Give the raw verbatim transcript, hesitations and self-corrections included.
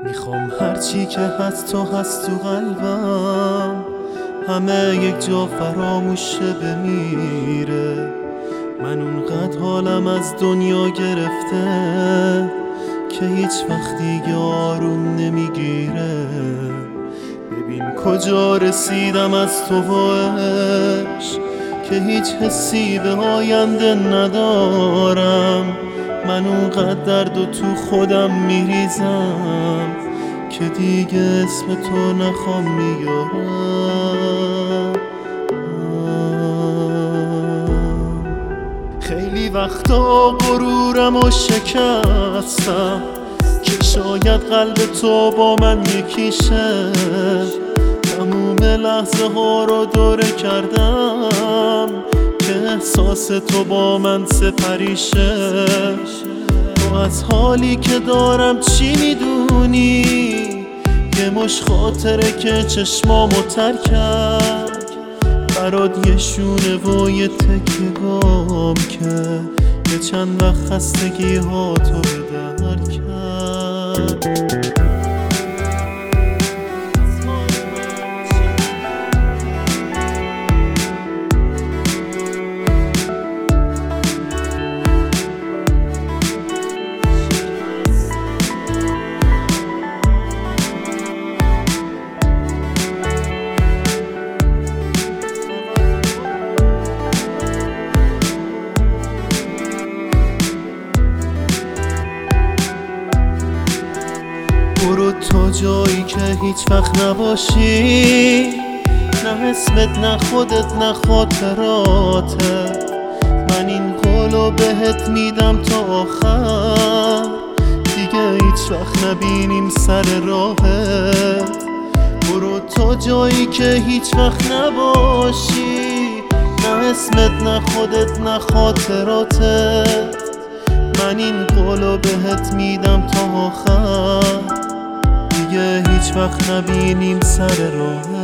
میخوام هرچی که هست تو هست تو قلبم، همه یک جا فراموشه بمیره. من اونقدر حالم از دنیا گرفته که هیچ وقت دیگه آروم نمیگیره. ببین کجا رسیدم از تو و عشق که هیچ حسی به آینده ندارم. من اونقدر درد و تو خودم میریزم که دیگه اسم تو نخوام میارم. خیلی وقتا غرورم و شکستم که شاید قلب تو با من یکیشه. تموم لحظه ها رو دوره کردم که احساس تو با من سپریشه. تو از حالی که دارم چی میدونی؟ یه مش خاطره که چشمامو تر کرد، برات یه شونه و یه تکه گم که یه چند وقت خستگی ها تو به در کرد. برو تا جایی که هیچ وقت نباشی، نه اسمت نه خودت نه خاطراتت. من این قولو بهت میدم تا آخر، دیگه هیچ وقت نبینیم سر راهت. برو تا جایی که هیچ وقت نباشی، نه اسمت نه خودت نه خاطراتت. من این قولو بهت میدم تا آخر، دیگه هیچ وقت نبینیم سر راه.